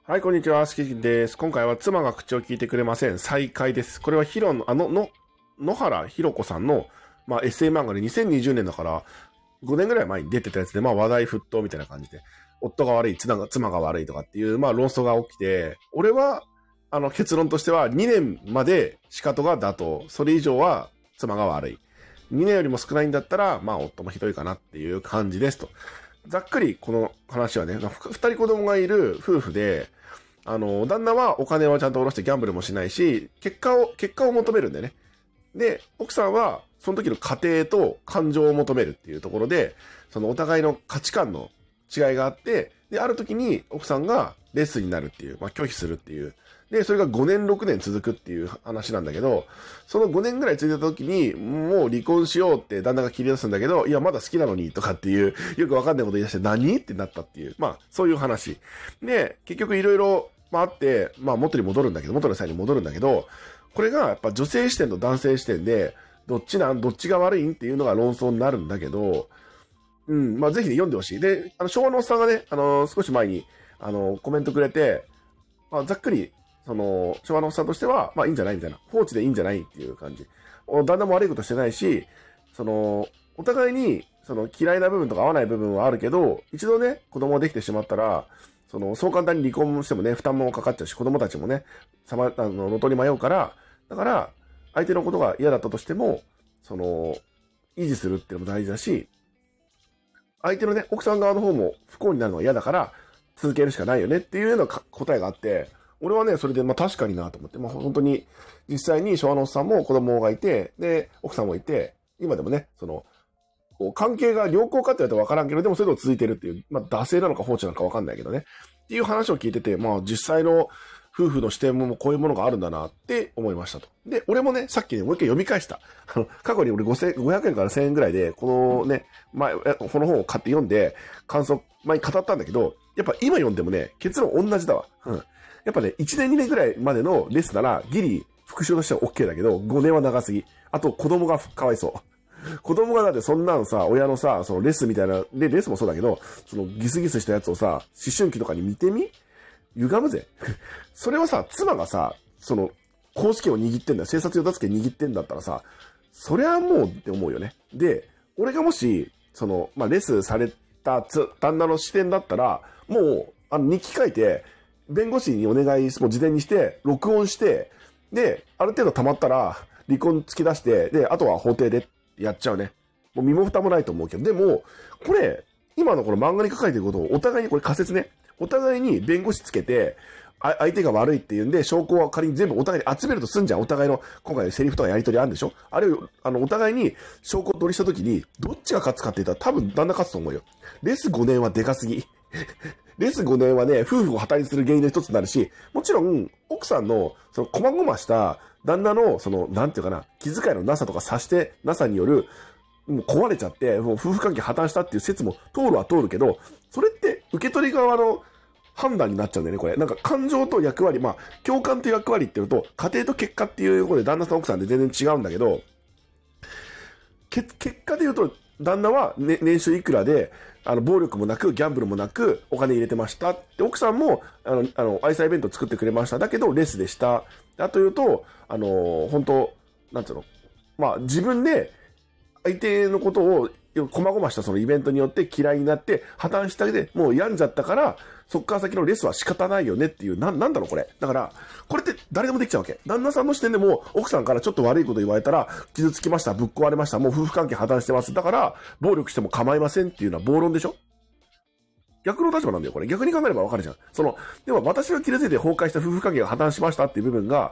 はい、こんにちは、すきです。今回は妻が口を聞いてくれません。再開です。これはヒロの、野原ひろ子さんの、エッセイ漫画で2020年だから、5年ぐらい前に出てたやつで、話題沸騰みたいな感じで、夫が悪い、妻が悪いとかっていう、論争が起きて、俺は、結論としては、2年まで仕方が妥当。それ以上は、妻が悪い。2年よりも少ないんだったら、夫もひどいかなっていう感じですと。ざっくり、この話はね、2人子供がいる夫婦で、旦那はお金をちゃんと下ろしてギャンブルもしないし、結果を求めるんだよね。で、奥さんは、その時の家庭と感情を求めるっていうところで、そのお互いの価値観の違いがあって、で、ある時に奥さんがレスになるっていう、拒否するっていう。で、それが5年6年続くっていう話なんだけど、その5年ぐらい続いた時に、もう離婚しようって旦那が切り出すんだけど、いや、まだ好きなのに、とかっていう、よくわかんないこと言い出して、何ってなったっていう、そういう話。で、結局いろいろ、あって、元に戻るんだけど、元の際に戻るんだけど、これがやっぱ女性視点と男性視点で、どっちが悪いんっていうのが論争になるんだけど、ぜひね、読んでほしい。で、昭和のおっさんがね、少し前に、コメントくれて、ざっくり、昭和のおっさんとしては、いいんじゃないみたいな。放置でいいんじゃないっていう感じ。旦那も悪いことしてないし、お互いに、嫌いな部分とか合わない部分はあるけど、一度ね、子供ができてしまったら、そう簡単に離婚してもね、負担もかかっちゃうし、子供たちもね、路頭に迷うから、だから、相手のことが嫌だったとしても、維持するっていうのも大事だし、相手のね、奥さん側の方も不幸になるのが嫌だから、続けるしかないよねっていうような答えがあって、俺はね、それで確かになと思って、本当に、実際に昭和のおっさんも子供がいて、で、奥さんもいて、今でもね、関係が良好かって言われたら分からんけど、でもそれでも続いてるっていう、惰性なのか放置なのか分かんないけどね。っていう話を聞いてて、実際の夫婦の視点もこういうものがあるんだなって思いましたと。で、俺もね、さっきね、もう一回読み返した。過去に俺500円から1000円ぐらいで、このね、この本を買って読んで、感想、前に語ったんだけど、やっぱ今読んでもね、結論同じだわ。やっぱね、1年2年ぐらいまでのレスなら、ギリ、復習としては OK だけど、5年は長すぎ。あと、子供がかわいそう。子供がだってそんなのさ、親のさ、レスみたいな、で、レスもそうだけど、ギスギスしたやつをさ、思春期とかに見てみ歪むぜ。それはさ、妻がさ、公式を握ってんだよ。生殺与奪権握ってんだったらさ、そりゃもうって思うよね。で、俺がもし、レスされた旦那の視点だったら、もう、日記書いて、弁護士にお願いもう事前にして、録音して、で、ある程度溜まったら、離婚突き出して、で、あとは法廷でやっちゃうね。もう身も蓋もないと思うけど、でも、これ、今のこの漫画に書かれてることをお互いにこれ仮説ね。お互いに弁護士つけて、相手が悪いっていうんで、証拠は仮に全部お互いに集めるとすんじゃん。お互いの、今回のセリフとかやりとりあるんでしょ。あれを、お互いに証拠を取りしたときに、どっちが勝つかって言ったら多分旦那勝つと思うよ。レス5年はでかすぎ。レス5年はね、夫婦を破綻する原因の一つになるし、もちろん、奥さんの、細々した旦那の、なんていうかな、気遣いのなさとか察してなさによる、もう壊れちゃって、もう夫婦関係破綻したっていう説も通るは通るけど、それって受け取り側の判断になっちゃうんだよね、これ。なんか感情と役割、共感と役割っていうと、家庭と結果っていうところで旦那さん奥さんで全然違うんだけど、結果で言うと、旦那は、ね、年収いくらで、暴力もなく、ギャンブルもなく、お金入れてました。で、奥さんも、愛妻弁当作ってくれました。だけど、レスでした。あというと、本当なんつうの。自分で、相手のことを、細々したそのイベントによって嫌いになって、破綻したで、もう病んじゃったから、そっから先のレスは仕方ないよねっていう、なんだろこれ。だから、これって誰でもできちゃうわけ。旦那さんの視点でも、奥さんからちょっと悪いこと言われたら、傷つきました、ぶっ壊れました、もう夫婦関係破綻してます。だから、暴力しても構いませんっていうのは暴論でしょ。逆の立場なんだよ、これ。逆に考えればわかるじゃん。でも私が傷ついて崩壊した夫婦関係が破綻しましたっていう部分が、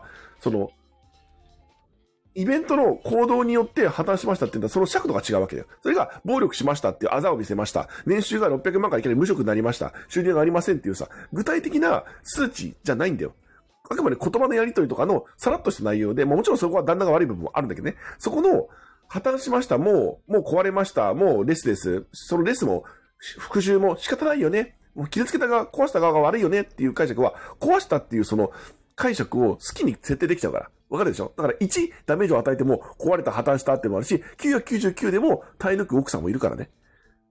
イベントの行動によって破綻しましたって言ったらその尺度が違うわけだよ。それが暴力しましたっていうあざを見せました。年収が600万からいきなり無職になりました。収入がありませんっていうさ、具体的な数値じゃないんだよ。あくまで言葉のやりとりとかのさらっとした内容で、もちろんそこは旦那が悪い部分もあるんだけどね。そこの破綻しました。もう壊れました。もうレスです。そのレスも復讐も仕方ないよね。もう傷つけた側、壊した側が悪いよねっていう解釈は、壊したっていうその解釈を好きに設定できちゃうから。わかるでしょ。だから1ダメージを与えても壊れた破綻したっていうのもあるし、999でも耐え抜く奥さんもいるからね。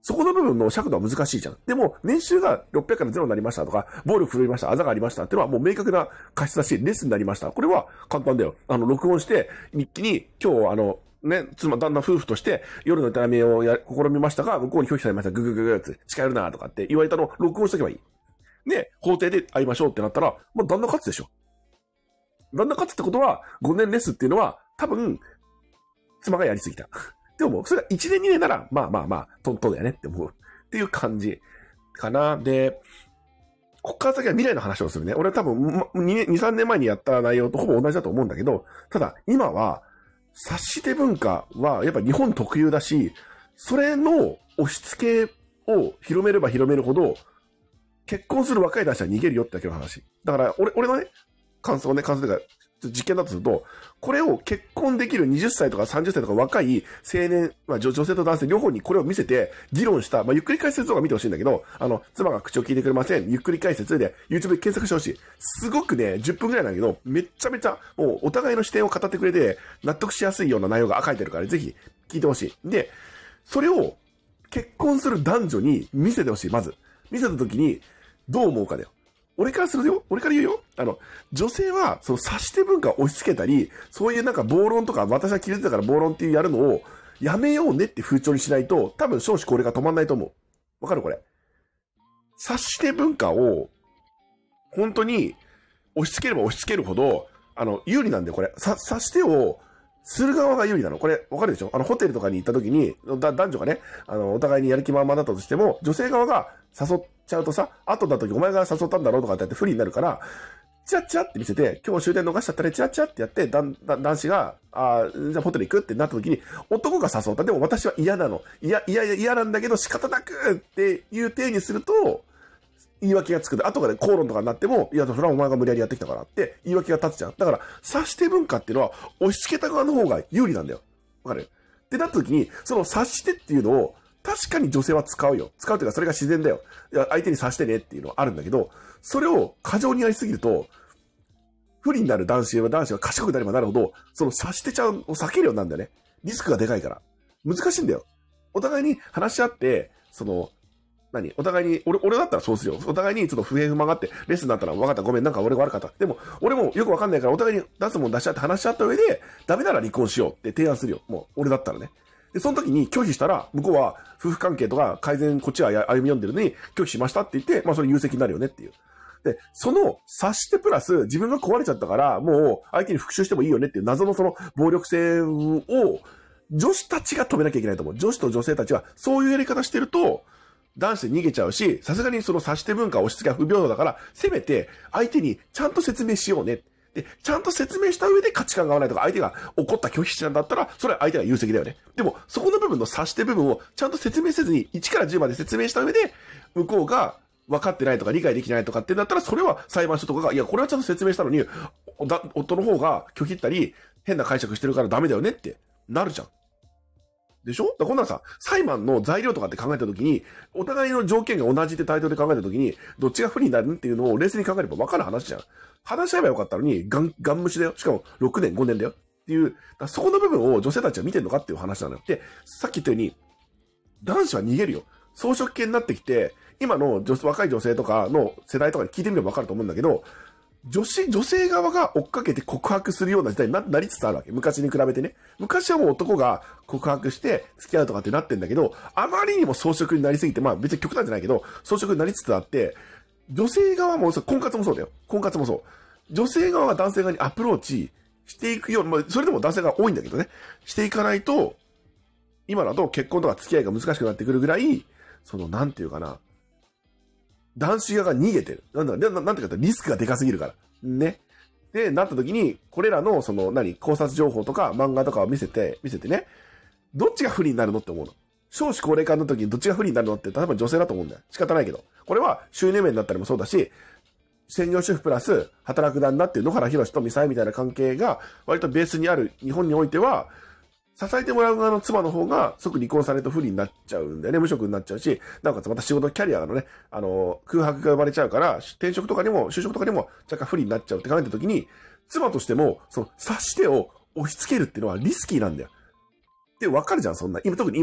そこの部分の尺度は難しいじゃん。でも、年収が600から0になりましたとか、暴力振るいました、あざがありましたっていうのはもう明確な過失だし、レスになりました。これは簡単だよ。録音して、日記に、今日ね、旦那夫婦として夜の痛みを試みましたが、向こうに拒否されました。ググググって近寄るなとかって言われたのを録音しとけばいい。で、法廷で会いましょうってなったら、まあ、旦那勝つでしょ。旦那勝つってことは、5年レスっていうのは、多分、妻がやりすぎた。でも、それが1年2年なら、まあ、トントンだよねって思う。っていう感じかな。で、こっから先は未来の話をするね。俺は多分、2、3年前にやった内容とほぼ同じだと思うんだけど、ただ、今は、察して文化はやっぱ日本特有だし、それの押し付けを広めれば広めるほど、結婚する若い男子は逃げるよってだけの話。だから、俺のね、感想というか、実験だとすると、これを結婚できる20歳とか30歳とか若い青年、女性と男性両方にこれを見せて議論した、ゆっくり解説とか見てほしいんだけど、妻が口を聞いてくれません。ゆっくり解説で YouTube で検索してほしい。すごくね、10分くらいなんだけど、めっちゃめちゃ、もうお互いの視点を語ってくれて、納得しやすいような内容が書いてるから、ぜひ聞いてほしい。で、それを結婚する男女に見せてほしい、まず。見せた時に、どう思うかだよ。俺から言うよ。女性は、その察して文化を押し付けたり、そういうなんか暴論とか、私は切れてたから暴論っていうやるのを、やめようねって風潮にしないと、多分少子高齢化止まんないと思う。わかるこれ。察して文化を、本当に、押し付ければ押し付けるほど、有利なんだよ、これ。察してを、する側が有利なの。これ、わかるでしょ？ホテルとかに行った時に、男女がね、お互いにやる気満々だったとしても、女性側が誘っちゃうとさ、後だ時お前が誘ったんだろうとかってやって不利になるから、チラッチラって見せて、今日終電逃しちゃったね、チラッチラってやって、男子が、じゃあホテル行くってなった時に、男が誘った。でも私は嫌なの。嫌なんだけど仕方なくっていう体にすると、言い訳がつく。後から口論とかになっても、いや、それはお前が無理やりやってきたからって言い訳が立つじゃん。だから、察して文化っていうのは、押し付けた側の方が有利なんだよ。わかる？ってなった時に、その察してっていうのを、確かに女性は使うよ。使うというか、それが自然だよ。いや、相手に察してねっていうのはあるんだけど、それを過剰にやりすぎると、不利になる男子が賢くなればなるほど、その察してちゃうを避けるようになるんだよね。リスクがでかいから。難しいんだよ。お互いに話し合って、お互いに、俺だったらそうするよ。お互いにちょっと不平不満があって、レッスンになったら分かった、ごめん、なんか俺が悪かった。でも、俺もよく分かんないから、お互いに出すもん出し合って話し合った上で、ダメなら離婚しようって提案するよ。もう、俺だったらね。で、その時に拒否したら、向こうは夫婦関係とか改善、こっちは歩み寄んでるのに拒否しましたって言って、それ有責になるよねっていう。で、その察してプラス自分が壊れちゃったから、もう相手に復讐してもいいよねっていう謎のその暴力性を、女子たちが止めなきゃいけないと思う。女子と女性たちはそういうやり方してると、男子で逃げちゃうし、さすがにその察して文化を押し付けは不平等だから、せめて相手にちゃんと説明しようね。で、ちゃんと説明した上で価値観が合わないとか、相手が怒った拒否したんだったら、それは相手が有責だよね。でも、そこの部分の察して部分をちゃんと説明せずに、1から10まで説明した上で、向こうが分かってないとか理解できないとかってなったら、それは裁判所とかが、いや、これはちゃんと説明したのに、夫の方が拒否ったり、変な解釈してるからダメだよねってなるじゃん。でしょ？だからこんなさ、裁判の材料とかって考えたときに、お互いの条件が同じってタイトルで考えたときに、どっちが不利になるっていうのを冷静に考えれば分かる話じゃん。話し合えばよかったのに、ガン無視だよ。しかも6年、5年だよ。っていう、そこの部分を女性たちは見てるのかっていう話なのよ。で、さっき言ったように、男子は逃げるよ。草食系になってきて、今の若い女性とかの世代とかに聞いてみれば分かると思うんだけど、女性側が追っかけて告白するような時代になりつつあるわけ。昔に比べてね。昔はもう男が告白して付き合うとかってなってんだけど、あまりにも装飾になりすぎて、別に極端じゃないけど、装飾になりつつあって、女性側も、婚活もそうだよ。婚活もそう。女性側が男性側にアプローチしていくような、それでも男性が多いんだけどね。していかないと、今だと結婚とか付き合いが難しくなってくるぐらい、なんていうかな。男子側が逃げてる。なんていうか、リスクがでかすぎるから。ね。で、なった時に、これらの、考察情報とか漫画とかを見せてね、どっちが不利になるのって思うの。少子高齢化の時にどっちが不利になるのって、例えば女性だと思うんだよ。仕方ないけど。これは収入面だったりもそうだし、専業主婦プラス働く旦那っていう野原宏とミサイみたいな関係が割とベースにある日本においては、支えてもらう側の妻の方が即離婚されると不利になっちゃうんだよね。無職になっちゃうし、なおかつまた仕事、キャリアのね、空白が生まれちゃうから、転職とかにも、就職とかにも若干不利になっちゃうって考えたときに、妻としても、察してを押し付けるっていうのはリスキーなんだよ。ってわかるじゃん、そんな。特に今は。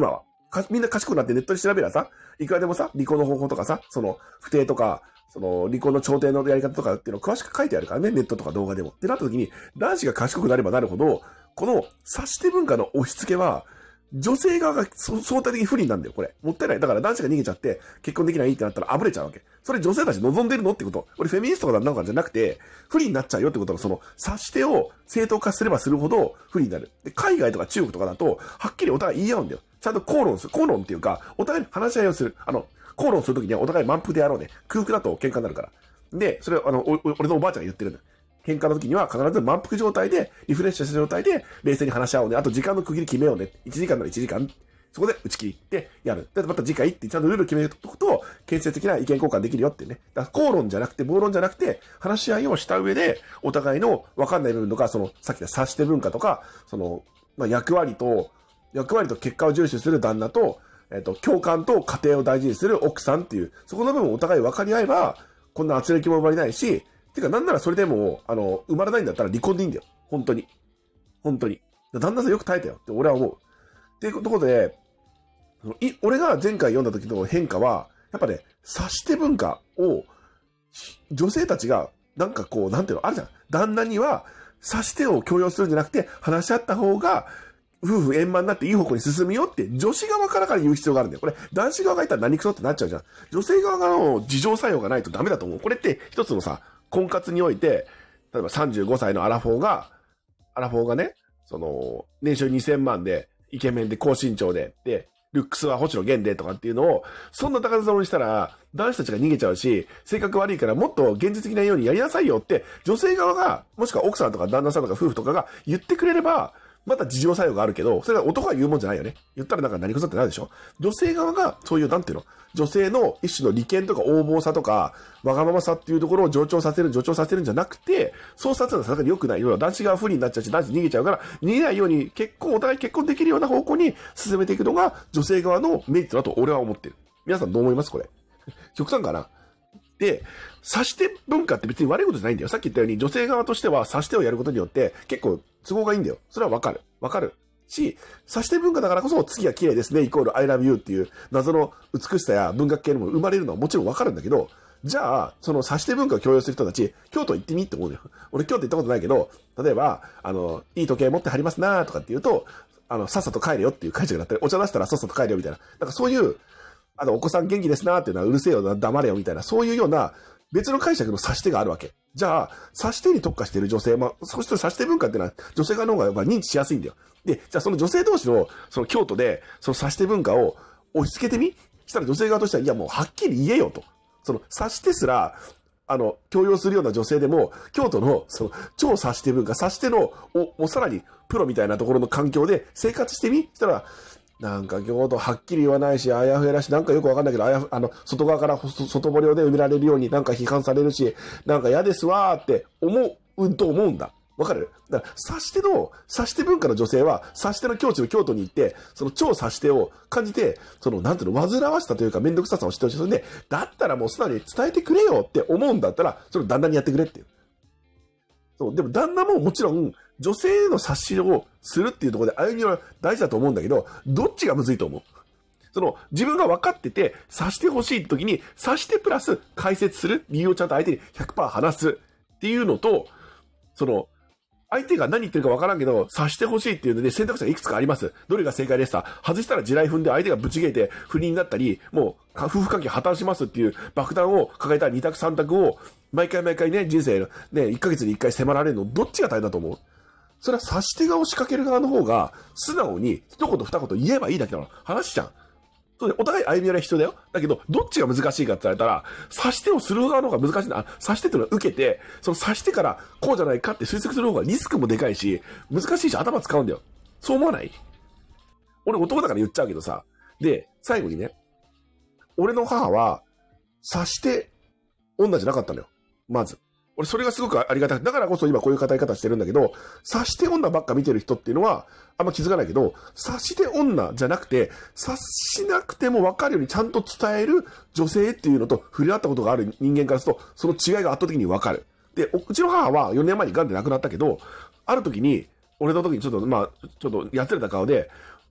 みんな賢くなってネットで調べりゃさ、いくらでもさ、離婚の方法とかさ、その、不貞とか、その、離婚の調停のやり方とかっていうのを詳しく書いてあるからね、ネットとか動画でも。ってなった時に、男子が賢くなればなるほど、この、差し手文化の押し付けは、女性側が相対的に不利なんだよ、これ。もったいない。だから男子が逃げちゃって、結婚できないってなったらあぶれちゃうわけ。それ女性たち望んでるのってこと。俺フェミニストとかなんかじゃなくて、不利になっちゃうよってことの、その、差し手を正当化すればするほど不利になる。で、海外とか中国とかだと、はっきりお互い言い合うんだよ。ちゃんと口論する。口論っていうか、お互いに話し合いをする。口論するときにはお互い満腹でやろうね。空腹だと喧嘩になるから。で、それ俺のおばあちゃんが言ってるんだよ。喧嘩の時には必ず満腹状態で、リフレッシュした状態で、冷静に話し合おうね。あと時間の区切り決めようね。1時間なら1時間。そこで打ち切りってやる。で、また次回ってちゃんとルール決めると、建設的な意見交換できるよってね。だから口論じゃなくて、暴論じゃなくて、話し合いをした上で、お互いの分かんない部分とか、その、さっきの差し手文化とか、その、役割と結果を重視する旦那と、共感と家庭を大事にする奥さんっていう、そこの部分をお互い分かり合えば、こんな圧力も生まれないし、てかなんならそれでも、生まれないんだったら離婚でいいんだよ。本当に。本当に。旦那さんよく耐えたよって俺は思う。っていうところで、俺が前回読んだ時の変化は、やっぱね、差し手文化を、女性たちが、なんかこう、なんていうの、あるじゃん。旦那には、差し手を強要するんじゃなくて、話し合った方が、夫婦円満になっていい方向に進むよって、女子側から言う必要があるんだよ。これ、男子側が言ったら何クソってなっちゃうじゃん。女性側の自浄作用がないとダメだと思う。これって一つのさ、婚活において、例えば35歳のアラフォーがね、その、年収2000万で、イケメンで高身長で、ルックスは星野源でとかっていうのを、そんな高望にしたら、男子たちが逃げちゃうし、性格悪いからもっと現実的なようにやりなさいよって、女性側が、もしくは奥さんとか旦那さんとか夫婦とかが言ってくれれば、また自浄作用があるけど、それは男が言うもんじゃないよね。言ったらなんか何くそってなるでしょ。女性側がそういう、なんていうの、女性の一種の利権とか横暴さとか、わがままさっていうところを助長させるんじゃなくて、そうさせるのはさすがに良くないよ。男子が不利になっちゃうし、男子逃げちゃうから、逃げないようにお互い結婚できるような方向に進めていくのが女性側のメリットだと俺は思ってる。皆さんどう思いますこれ。極端かな。で、差し手文化って別に悪いことじゃないんだよ。さっき言ったように女性側としては差し手をやることによって結構都合がいいんだよ。それはわかる。わかる。し、差し手文化だからこそ月が綺麗ですね、イコール I love you っていう謎の美しさや文学系のも生まれるのはもちろんわかるんだけど、じゃあ、その差し手文化を強要する人たち、京都行ってみって思うのよ。俺京都行ったことないけど、例えば、いい時計持ってはりますなーとかって言うと、さっさと帰れよっていう解釈だったり、お茶出したらさっさと帰れよみたいな。なんかそういう、お子さん元気ですなーっていうのはうるせえよな、黙れよみたいな、そういうような別の解釈の差し手があるわけ。じゃあ、差し手に特化している女性、そして差し手文化っていうのは女性側の方がやっぱ認知しやすいんだよ。で、じゃあその女性同士の、その京都で、その差し手文化を押し付けてみしたら女性側としては、いやもうはっきり言えよと。その差し手すら、強要するような女性でも、京都の、その、超差し手文化、差し手の、もうさらにプロみたいなところの環境で生活してみしたら、なんか京都はっきり言わないし、あやふやだし、なんかよくわかんないけど、外側から外堀をね、埋められるようになんか批判されるし、なんか嫌ですわーって思うんだ。わかる？だから、差し手文化の女性は、差し手の境地の京都に行って、その超差し手を感じて、その、なんていうの、煩わしさというか、めんどくささを知ってほしい。それで、だったらもう素直に伝えてくれよって思うんだったら、それを旦那にやってくれっていう。そう、でも旦那ももちろん、女性への差し手をするっていうところで歩みは大事だと思うんだけど、どっちがむずいと思う？その、自分が分かってて、差してほしい時に、差してプラス解説する、理由をちゃんと相手に 100% 話すっていうのと、その、相手が何言ってるか分からんけど、差してほしいっていうので選択肢がいくつかあります。どれが正解ですか？外したら地雷踏んで相手がぶち切れて不倫になったり、もう夫婦関係破綻しますっていう爆弾を抱えた2択3択を毎回ね、人生のね、1ヶ月に1回迫られるの、どっちが大変だと思う？それは差し手が押しかける側の方が、素直に一言二言言えばいいだけだから話じゃん。そうで、お互い歩み寄りは必要だよ。だけど、どっちが難しいかって言われたら、差し手をする側の方が難しいんだ。差し手っていうのは受けて、その差し手からこうじゃないかって推測する方がリスクもでかいし、難しいし頭使うんだよ。そう思わない？俺男だから言っちゃうけどさ。で、最後にね、俺の母は、差し手女じゃなかったのよ。まず。俺それがすごくありがたく、だからこそ今こういう語り方してるんだけど、差し手女ばっか見てる人っていうのは、あんま気づかないけど、差し手女じゃなくて、察しなくても分かるようにちゃんと伝える女性っていうのと触れ合ったことがある人間からすると、その違いが圧倒的に分かる。で、うちの母は4年前に癌で亡くなったけど、ある時に、俺の時にちょっとやってた顔で、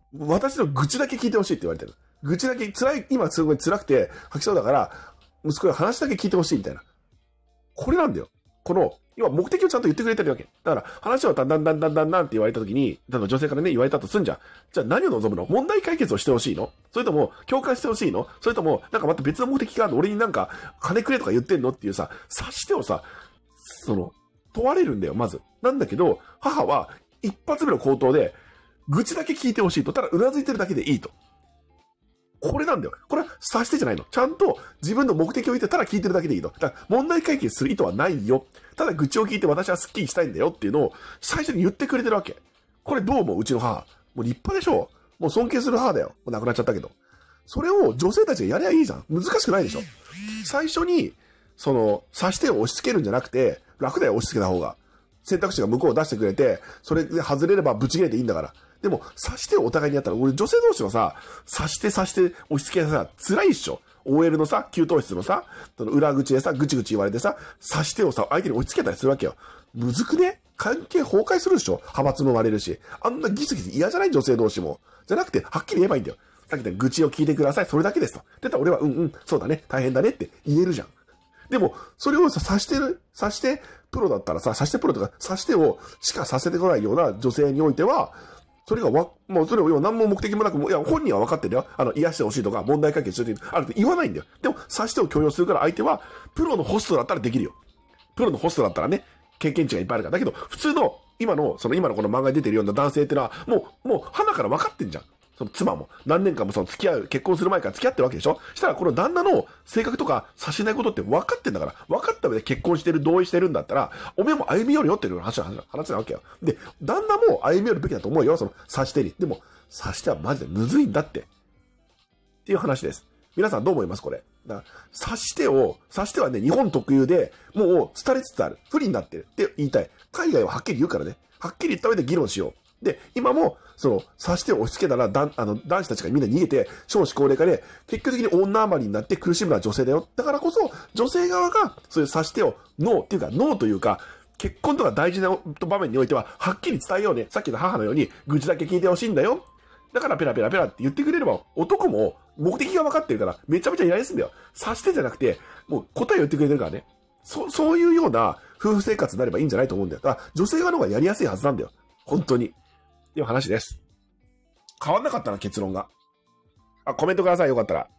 私の愚痴だけ聞いてほしいって言われてる。愚痴だけ、今すごい辛くて吐きそうだから、息子が話だけ聞いてほしいみたいな。これなんだよ。今目的をちゃんと言ってくれてるわけ。だから話をだんだんって言われた時に、例えば女性からね、言われたとすんじゃん。じゃあ何を望むの？問題解決をしてほしいの？それとも共感してほしいの？それともなんかまた別の目的があるの？俺になんか金くれとか言ってんのっていうさ、察してをさ、問われるんだよ、まず。なんだけど、母は一発目の口頭で、愚痴だけ聞いてほしいと。ただうなずいてるだけでいいと。これなんだよ。これは察してじゃないの。ちゃんと自分の目的を言ってただ聞いてるだけでいいの。だから問題解決する意図はないよ。ただ愚痴を聞いて私はスッキリしたいんだよっていうのを最初に言ってくれてるわけ。これどう思う？うちの母。もう立派でしょ。もう尊敬する母だよ。もう亡くなっちゃったけど。それを女性たちがやりゃいいじゃん。難しくないでしょ。最初に、察してを押し付けるんじゃなくて、楽だよ、押し付けた方が。選択肢が向こうを出してくれて、それで外れればブチ切れていいんだから。でも、察してをお互いにやったら、俺女性同士のさ、察して押し付けさ、辛いっしょ。OL のさ、給湯室のさ、裏口でさ、ぐちぐち言われてさ、察してをさ、相手に押し付けたりするわけよ。むずくね？関係崩壊するでしょ？派閥も割れるし。あんなギスギス嫌じゃない？女性同士も。じゃなくて、はっきり言えばいいんだよ。さっき言った愚痴を聞いてください。それだけですと。でたら俺は、そうだね。大変だねって言えるじゃん。でも、それをさ、察して、プロだったらさ、察してプロとか、察してをしかさせてこないような女性においては、それがもうそれを何も目的もなく、いや、本人は分かってるよ。癒してほしいとか、問題解決してほしいとか、あるって言わないんだよ。でも、察してを強要するから相手は、プロのホストだったらできるよ。プロのホストだったらね、経験値がいっぱいあるから。だけど、普通の、今のこの漫画に出てるような男性ってのは、もう、鼻から分かってんじゃん。その妻も何年間も結婚する前から付き合ってるわけでしょ。したらこの旦那の性格とかさしないことって分かってんだから、分かった上で結婚してる、同意してるんだったら、おめえも歩み寄るよっていう話なわけよ。で、旦那も歩み寄るべきだと思うよ、察してに。でも、察してはマジでむずいんだって。っていう話です。皆さんどう思いますこれ。だから、察してはね、日本特有で、もう廃れつつある。不利になってるって言いたい。海外ははっきり言うからね。はっきり言った上で議論しよう。で、今も、察してを押し付けたら、男子たちがみんな逃げて、少子高齢化で、結局的に女余りになって苦しむのは女性だよ。だからこそ、女性側が、そういう察してを、ノーというか、結婚とか大事な場面においては、はっきり伝えようね。さっきの母のように、愚痴だけ聞いてほしいんだよ。だからペラペラペラって言ってくれれば、男も目的が分かってるから、めちゃめちゃやりやすいんだよ。察してじゃなくて、もう答えを言ってくれてるからね。そういうような夫婦生活になればいいんじゃないと思うんだよ。だから、女性側の方がやりやすいはずなんだよ。本当に。っていう話です。変わんなかったな、結論が。コメントください。よかったら。